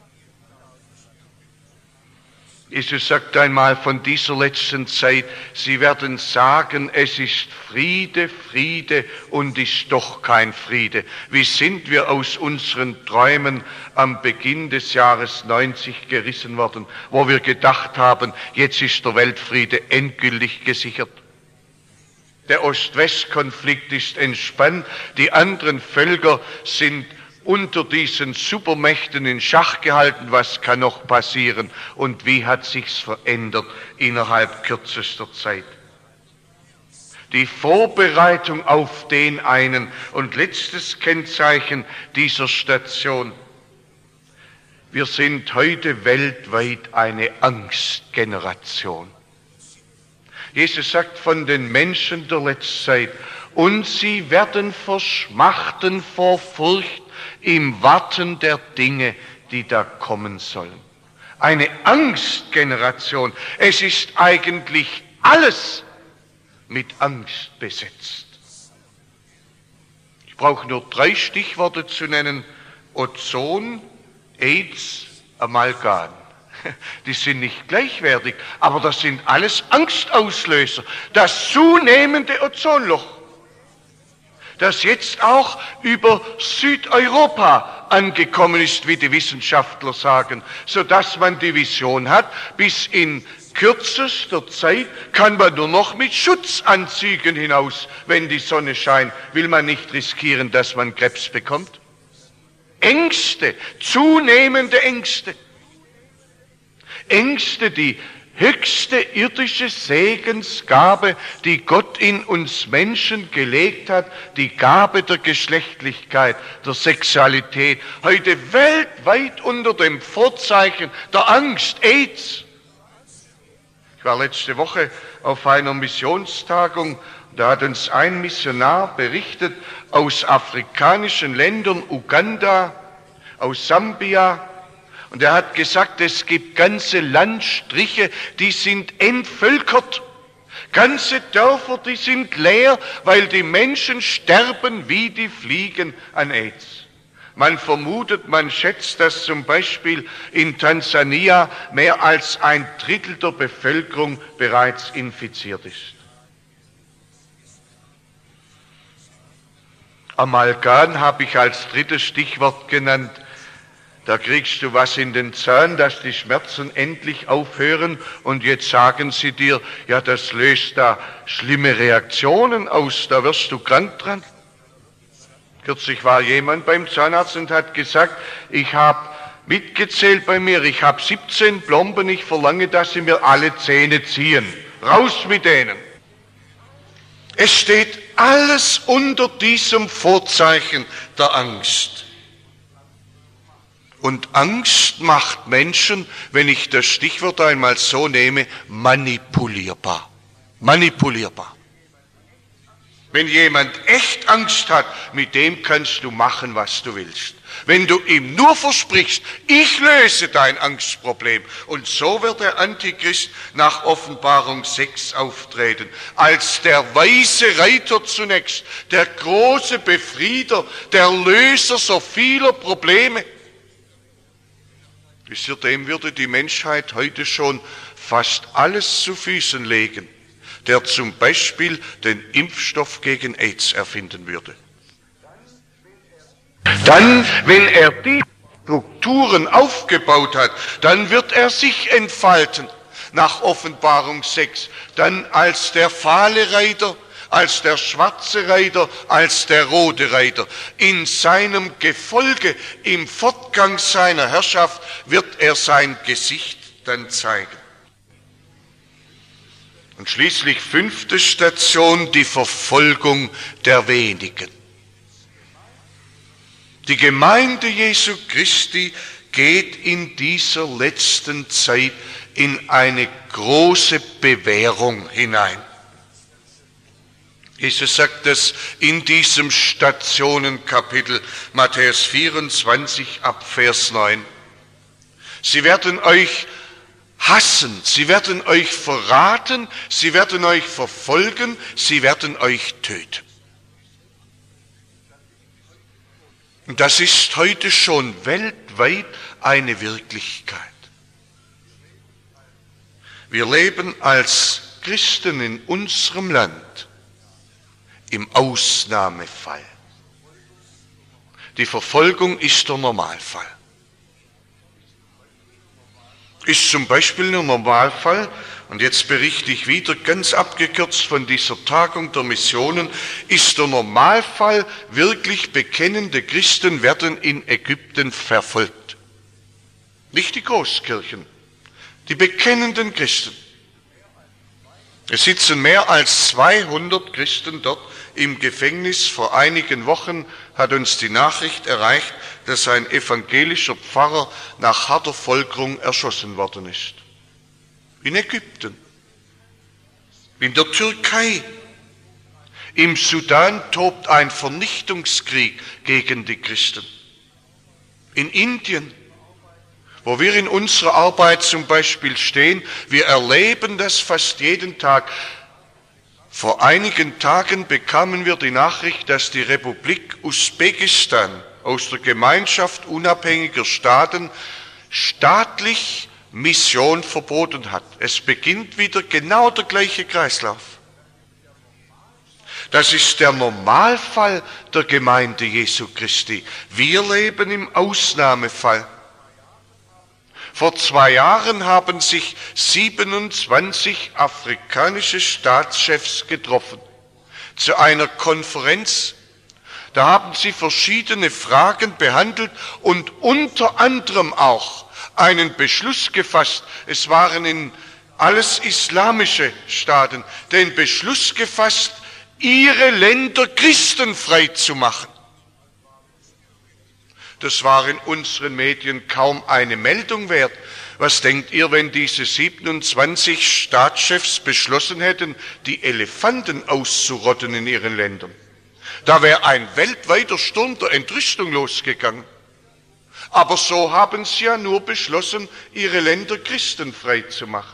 Jesus sagt einmal von dieser letzten Zeit, sie werden sagen, es ist Friede, Friede und ist doch kein Friede. Wie sind wir aus unseren Träumen am Beginn des Jahres neunzig gerissen worden, wo wir gedacht haben, jetzt ist der Weltfriede endgültig gesichert. Der Ost-West-Konflikt ist entspannt, die anderen Völker sind unter diesen Supermächten in Schach gehalten, was kann noch passieren und wie hat sich's verändert innerhalb kürzester Zeit. Die Vorbereitung auf den einen und letztes Kennzeichen dieser Station. Wir sind heute weltweit eine Angstgeneration. Jesus sagt von den Menschen der Letztzeit, und sie werden verschmachten vor Furcht im Warten der Dinge, die da kommen sollen. Eine Angstgeneration. Es ist eigentlich alles mit Angst besetzt. Ich brauche nur drei Stichworte zu nennen: Ozon, AIDS, Amalgam. Die sind nicht gleichwertig, aber das sind alles Angstauslöser. Das zunehmende Ozonloch, das jetzt auch über Südeuropa angekommen ist, wie die Wissenschaftler sagen, sodass man die Vision hat, bis in kürzester Zeit kann man nur noch mit Schutzanzügen hinaus, wenn die Sonne scheint, will man nicht riskieren, dass man Krebs bekommt. Ängste, zunehmende Ängste. Ängste, die höchste irdische Segensgabe, die Gott in uns Menschen gelegt hat, die Gabe der Geschlechtlichkeit, der Sexualität, heute weltweit unter dem Vorzeichen der Angst, AIDS. Ich war letzte Woche auf einer Missionstagung, da hat uns ein Missionar berichtet aus afrikanischen Ländern, Uganda, aus Sambia. Und er hat gesagt, es gibt ganze Landstriche, die sind entvölkert. Ganze Dörfer, die sind leer, weil die Menschen sterben wie die Fliegen an AIDS. Man vermutet, man schätzt, dass zum Beispiel in Tansania mehr als ein Drittel der Bevölkerung bereits infiziert ist. Amalgam habe ich als drittes Stichwort genannt. Da kriegst du was in den Zahn, dass die Schmerzen endlich aufhören und jetzt sagen sie dir, ja, das löst da schlimme Reaktionen aus, da wirst du krank dran. Kürzlich war jemand beim Zahnarzt und hat gesagt, ich habe mitgezählt bei mir, ich habe siebzehn Plomben, ich verlange, dass sie mir alle Zähne ziehen. Raus mit denen. Es steht alles unter diesem Vorzeichen der Angst. Und Angst macht Menschen, wenn ich das Stichwort einmal so nehme, manipulierbar. Manipulierbar. Wenn jemand echt Angst hat, mit dem kannst du machen, was du willst. Wenn du ihm nur versprichst, ich löse dein Angstproblem. Und so wird der Antichrist nach Offenbarung sechs auftreten, als der weise Reiter zunächst, der große Befrieder, der Löser so vieler Probleme. Dem würde die Menschheit heute schon fast alles zu Füßen legen, der zum Beispiel den Impfstoff gegen AIDS erfinden würde. Dann, wenn er die Strukturen aufgebaut hat, dann wird er sich entfalten, nach Offenbarung sechs, dann als der fahle Reiter, als der schwarze Reiter, als der rote Reiter. In seinem Gefolge, im Fortgang seiner Herrschaft wird er sein Gesicht dann zeigen. Und schließlich fünfte Station, die Verfolgung der Wenigen. Die Gemeinde Jesu Christi geht in dieser letzten Zeit in eine große Bewährung hinein. Jesus sagt es in diesem Stationenkapitel, Matthäus vierundzwanzig ab Vers neun. Sie werden euch hassen, sie werden euch verraten, sie werden euch verfolgen, sie werden euch töten. Und das ist heute schon weltweit eine Wirklichkeit. Wir leben als Christen in unserem Land im Ausnahmefall. Die Verfolgung ist der Normalfall. Ist zum Beispiel der Normalfall, und jetzt berichte ich wieder ganz abgekürzt von dieser Tagung der Missionen, ist der Normalfall, wirklich bekennende Christen werden in Ägypten verfolgt. Nicht die Großkirchen, die bekennenden Christen. Es sitzen mehr als zweihundert Christen dort im Gefängnis. Vor einigen Wochen hat uns die Nachricht erreicht, dass ein evangelischer Pfarrer nach harter Folterung erschossen worden ist. In Ägypten, in der Türkei, im Sudan tobt ein Vernichtungskrieg gegen die Christen. In Indien, wo wir in unserer Arbeit zum Beispiel stehen, wir erleben das fast jeden Tag. Vor einigen Tagen bekamen wir die Nachricht, dass die Republik Usbekistan aus der Gemeinschaft unabhängiger Staaten staatlich Mission verboten hat. Es beginnt wieder genau der gleiche Kreislauf. Das ist der Normalfall der Gemeinde Jesu Christi. Wir leben im Ausnahmefall. Vor zwei Jahren haben sich siebenundzwanzig afrikanische Staatschefs getroffen zu einer Konferenz. Da haben sie verschiedene Fragen behandelt und unter anderem auch einen Beschluss gefasst. Es waren in alles islamische Staaten, den Beschluss gefasst, ihre Länder christenfrei zu machen. Das war in unseren Medien kaum eine Meldung wert. Was denkt ihr, wenn diese siebenundzwanzig Staatschefs beschlossen hätten, die Elefanten auszurotten in ihren Ländern? Da wäre ein weltweiter Sturm der Entrüstung losgegangen. Aber so haben sie ja nur beschlossen, ihre Länder christenfrei zu machen.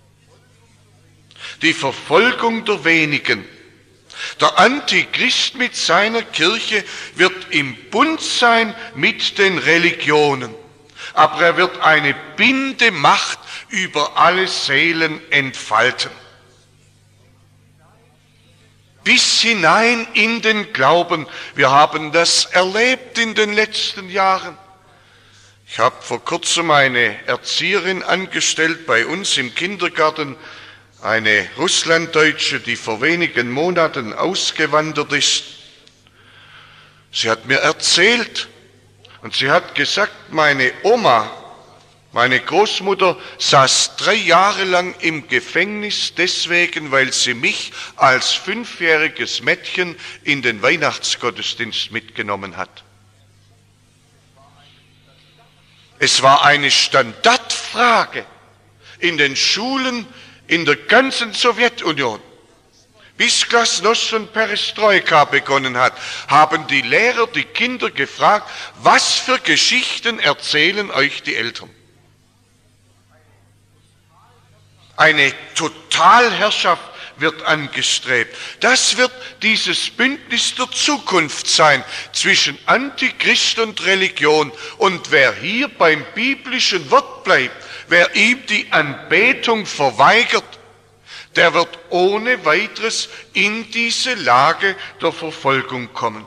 Die Verfolgung der Wenigen. Der Antichrist mit seiner Kirche wird im Bund sein mit den Religionen, aber er wird eine Bindemacht über alle Seelen entfalten. Bis hinein in den Glauben. Wir haben das erlebt in den letzten Jahren. Ich habe vor kurzem eine Erzieherin angestellt bei uns im Kindergarten, eine Russlanddeutsche, die vor wenigen Monaten ausgewandert ist. Sie hat mir erzählt und sie hat gesagt, meine Oma, meine Großmutter, saß drei Jahre lang im Gefängnis deswegen, weil sie mich als fünfjähriges Mädchen in den Weihnachtsgottesdienst mitgenommen hat. Es war eine Standardfrage in den Schulen in der ganzen Sowjetunion. Bis Glasnost und Perestroika begonnen hat, haben die Lehrer die Kinder gefragt, was für Geschichten erzählen euch die Eltern? Eine Totalherrschaft wird angestrebt. Das wird dieses Bündnis der Zukunft sein zwischen Antichrist und Religion. Und wer hier beim biblischen Wort bleibt, wer ihm die Anbetung verweigert, der wird ohne weiteres in diese Lage der Verfolgung kommen.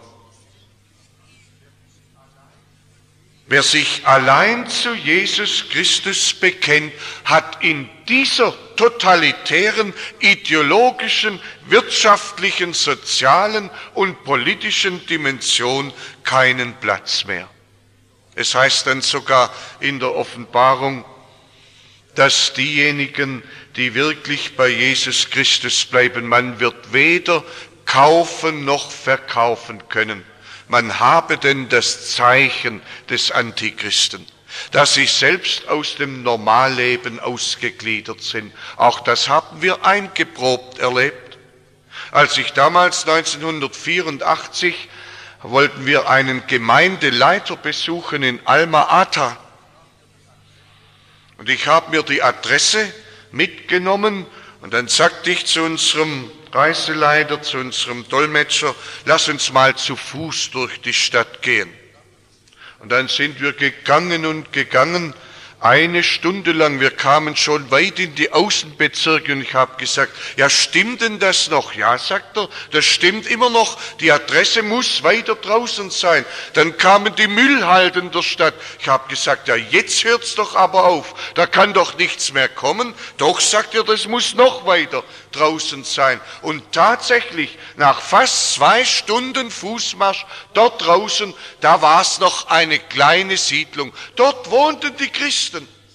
Wer sich allein zu Jesus Christus bekennt, hat in dieser totalitären, ideologischen, wirtschaftlichen, sozialen und politischen Dimension keinen Platz mehr. Es heißt dann sogar in der Offenbarung, dass diejenigen, die wirklich bei Jesus Christus bleiben, man wird weder kaufen noch verkaufen können. Man habe denn das Zeichen des Antichristen, dass sie selbst aus dem Normalleben ausgegliedert sind. Auch das haben wir eingeprobt erlebt. Als ich damals neunzehnhundertvierundachtzig wollten wir einen Gemeindeleiter besuchen in Alma-Ata. Und ich habe mir die Adresse mitgenommen und dann sagte ich zu unserem Reiseleiter, zu unserem Dolmetscher, lass uns mal zu Fuß durch die Stadt gehen. Und dann sind wir gegangen und gegangen, eine Stunde lang. Wir kamen schon weit in die Außenbezirke und ich habe gesagt, ja, stimmt denn das noch? Ja, sagt er, das stimmt immer noch, die Adresse muss weiter draußen sein. Dann kamen die Müllhalden der Stadt. Ich habe gesagt, ja, jetzt hört's doch aber auf, da kann doch nichts mehr kommen. Doch, sagt er, das muss noch weiter draußen sein. Und tatsächlich, nach fast zwei Stunden Fußmarsch dort draußen, da war es noch eine kleine Siedlung. Dort wohnten die Christen.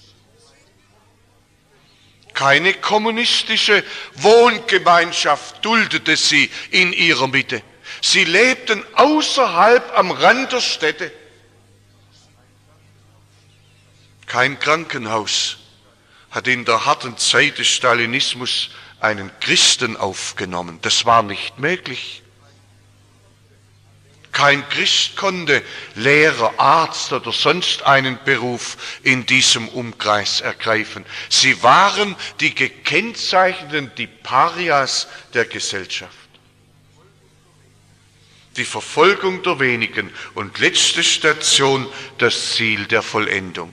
Keine kommunistische Wohngemeinschaft duldete sie in ihrer Mitte. Sie lebten außerhalb am Rand der Städte. Kein Krankenhaus hat in der harten Zeit des Stalinismus einen Christen aufgenommen. Das war nicht möglich. Kein Christ konnte Lehrer, Arzt oder sonst einen Beruf in diesem Umkreis ergreifen. Sie waren die gekennzeichneten, die Parias der Gesellschaft. Die Verfolgung der wenigen und letzte Station, das Ziel der Vollendung.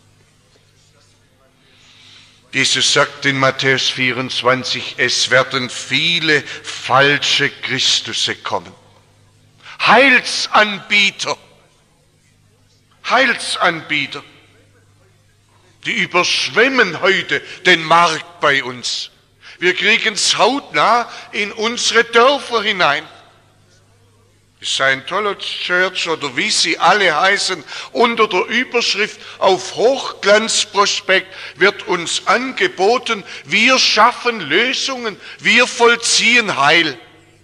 Jesus sagt in Matthäus vierundzwanzig, es werden viele falsche Christusse kommen. Heilsanbieter, Heilsanbieter, die überschwemmen heute den Markt bei uns. Wir kriegen es hautnah in unsere Dörfer hinein. Scientology oder wie sie alle heißen, unter der Überschrift auf Hochglanzprospekt wird uns angeboten, wir schaffen Lösungen, wir vollziehen Heil.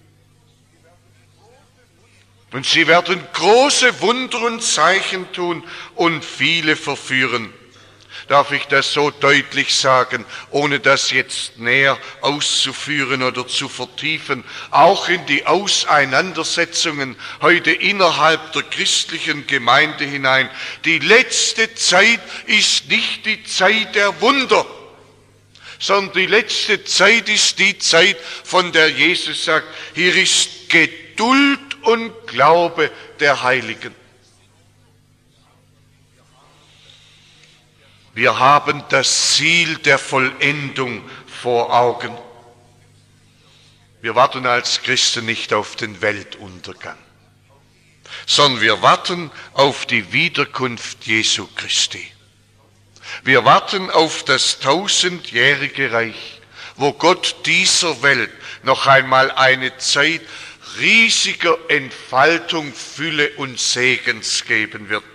Und sie werden große Wunder und Zeichen tun und viele verführen. Darf ich das so deutlich sagen, ohne das jetzt näher auszuführen oder zu vertiefen, auch in die Auseinandersetzungen heute innerhalb der christlichen Gemeinde hinein. Die letzte Zeit ist nicht die Zeit der Wunder, sondern die letzte Zeit ist die Zeit, von der Jesus sagt, hier ist Geduld und Glaube der Heiligen. Wir haben das Ziel der Vollendung vor Augen. Wir warten als Christen nicht auf den Weltuntergang, sondern wir warten auf die Wiederkunft Jesu Christi. Wir warten auf das tausendjährige Reich, wo Gott dieser Welt noch einmal eine Zeit riesiger Entfaltung, Fülle und Segens geben wird.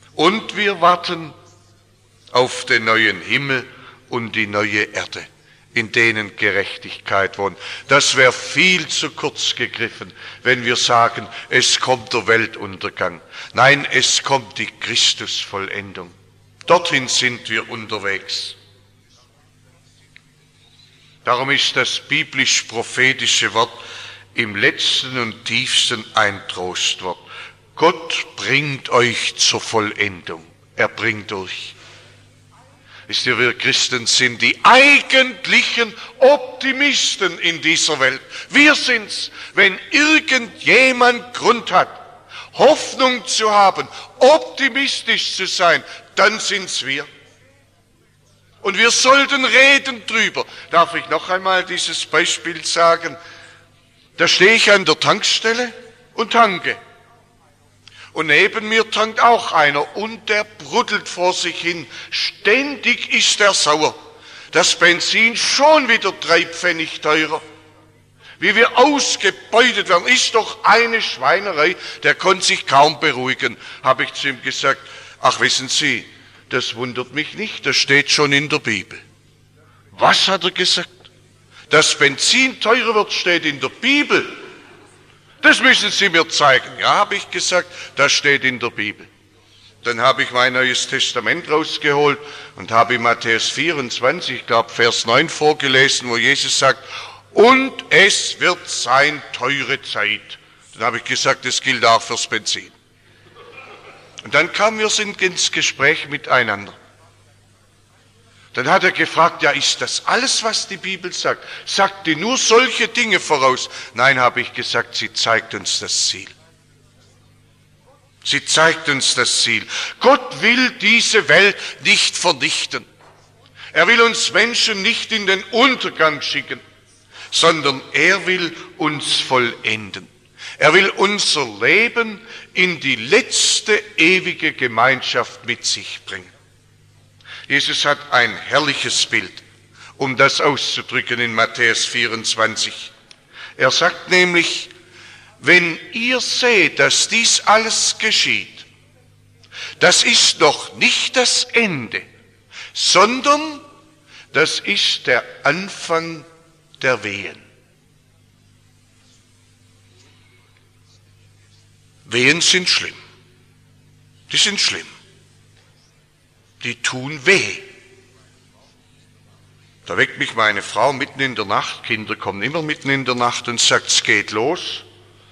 Und wir warten auf den neuen Himmel und die neue Erde. in denen Gerechtigkeit wohnt. Das wäre viel zu kurz gegriffen, wenn wir sagen, es kommt der Weltuntergang. Nein, es kommt die Christusvollendung. Dorthin sind wir unterwegs. Darum ist das biblisch-prophetische Wort im letzten und tiefsten ein Trostwort. Gott bringt euch zur Vollendung. Er bringt euch. Wisst ihr, wir Christen sind die eigentlichen Optimisten in dieser Welt. Wir sind's. Wenn irgendjemand Grund hat, Hoffnung zu haben, optimistisch zu sein, dann sind's wir. Und wir sollten reden drüber. Darf ich noch einmal dieses Beispiel sagen? Da stehe ich an der Tankstelle und tanke. Und neben mir tankt auch einer und der bruddelt vor sich hin. Ständig ist er sauer. Das Benzin schon wieder drei Pfennig teurer. Wie wir ausgebeutet werden, ist doch eine Schweinerei. Der konnte sich kaum beruhigen. Habe ich zu ihm gesagt, ach wissen Sie, das wundert mich nicht, das steht schon in der Bibel. Was hat er gesagt? Dass Benzin teurer wird, steht in der Bibel. Das müssen Sie mir zeigen. Ja, habe ich gesagt, das steht in der Bibel. Dann habe ich mein Neues Testament rausgeholt und habe in Matthäus vierundzwanzig, ich glaube Vers neun vorgelesen, wo Jesus sagt, und es wird sein teure Zeit. Dann habe ich gesagt, das gilt auch fürs Benzin. Und dann kamen wir ins Gespräch miteinander. Dann hat er gefragt, ja, ist das alles, was die Bibel sagt? Sagt die nur solche Dinge voraus? Nein, habe ich gesagt, sie zeigt uns das Ziel. Sie zeigt uns das Ziel. Gott will diese Welt nicht vernichten. Er will uns Menschen nicht in den Untergang schicken, sondern er will uns vollenden. Er will unser Leben in die letzte ewige Gemeinschaft mit sich bringen. Jesus hat ein herrliches Bild, um das auszudrücken in Matthäus vierundzwanzig. Er sagt nämlich, wenn ihr seht, dass dies alles geschieht, das ist noch nicht das Ende, sondern das ist der Anfang der Wehen. Wehen sind schlimm. Die sind schlimm. Die tun weh. Da weckt mich meine Frau mitten in der Nacht, Kinder kommen immer mitten in der Nacht und sagt, es geht los.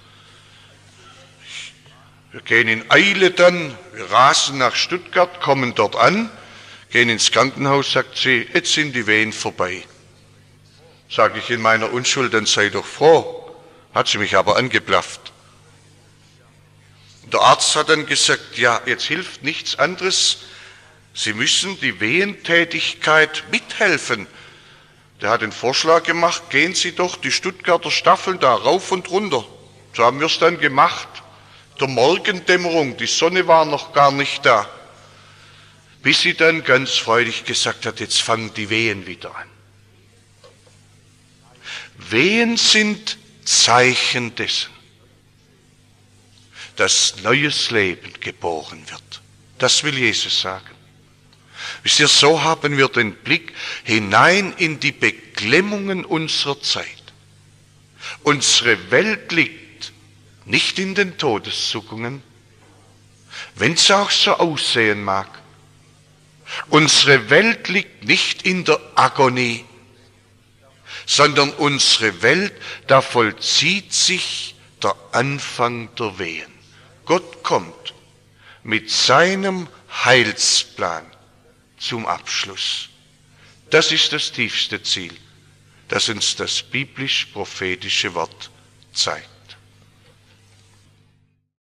Wir gehen in Eile dann, wir rasen nach Stuttgart, kommen dort an, gehen ins Krankenhaus, sagt sie, jetzt sind die Wehen vorbei. Sage ich in meiner Unschuld, dann sei doch froh. Hat sie mich aber angeblafft. Der Arzt hat dann gesagt, ja, jetzt hilft nichts anderes, Sie müssen die Wehentätigkeit mithelfen. Der hat den Vorschlag gemacht, gehen Sie doch die Stuttgarter Staffeln da rauf und runter. So haben wir es dann gemacht. Der Morgendämmerung, die Sonne war noch gar nicht da. Bis sie dann ganz freudig gesagt hat, jetzt fangen die Wehen wieder an. Wehen sind Zeichen dessen, dass neues Leben geboren wird. Das will Jesus sagen. Wisst ihr, so haben wir den Blick hinein in die Beklemmungen unserer Zeit. Unsere Welt liegt nicht in den Todeszuckungen, wenn es auch so aussehen mag. Unsere Welt liegt nicht in der Agonie, sondern unsere Welt, da vollzieht sich der Anfang der Wehen. Gott kommt mit seinem Heilsplan zum Abschluss. Das ist das tiefste Ziel, das uns das biblisch-prophetische Wort zeigt.